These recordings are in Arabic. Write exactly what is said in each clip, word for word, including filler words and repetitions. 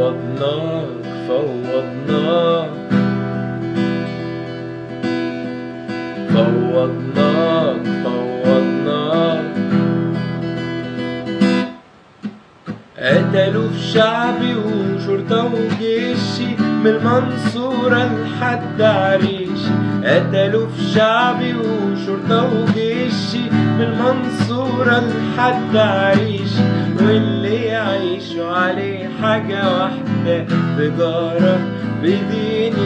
فوضناك فوضناك فوضناك فوضناك قتلوا في شعبي وشرطة وجيشي من المنصورة لحد عريشي. قتلوا في شعبي وشرطة وجيشي من المنصورة لحد عريشي. واللي يعيشوا عليه حاجة واحدة تجارة بدين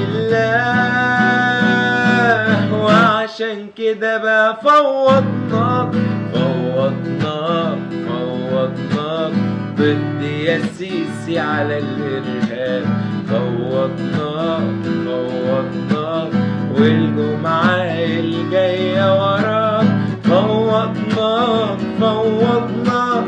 الله. وعشان كده بقى فوضناك فوضناك فوضناك ضد يا سيسي على الإرهاب. فوضناك فوضناك والجمعة الجاية وراك. فوضناك فوضناك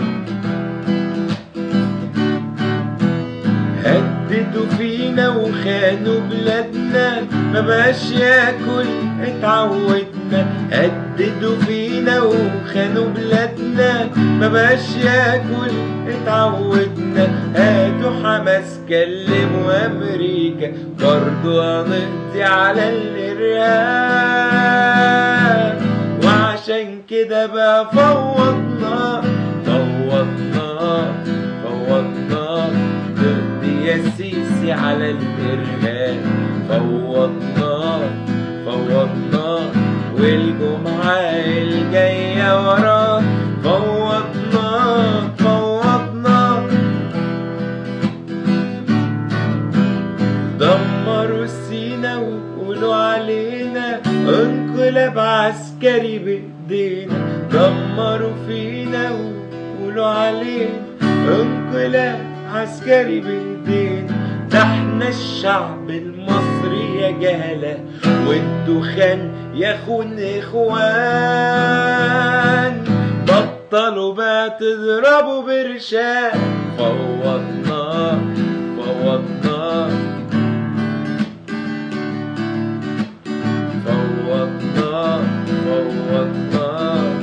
هددوا فينا وخانوا بلادنا مبقاش ياكل اتعودنا. هددوا فينا وخانوا بلادنا مبقاش ياكل اتعودنا. هاتوا حماس كلموا امريكا برضو هنقضي على الارهاب. وعشان كده بقى فوضناك فوضناك فوضناك ضد يا سيسي على الارهاب. فوضناك فوضناك والجمعة الجاية وراك. فوضناك فوضناك دمروا سينا وقولوا علينا انقلاب عسكري بايدينا. دمروا فينا وقولوا علينا انقلاب عسكري بايدينا. ده احنا الشعب المصري يا جهلة وانتو خان يا خون اخوان. بطلوا بقى تضربوا برشام. فوضناك فوضناك فوضناك فوضناك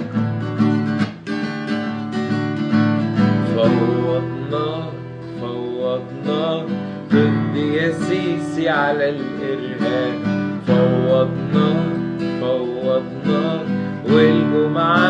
فوضناك فوضناك ضد يا سيسي على الإرهاب. فوضناك فوضناك والجمعة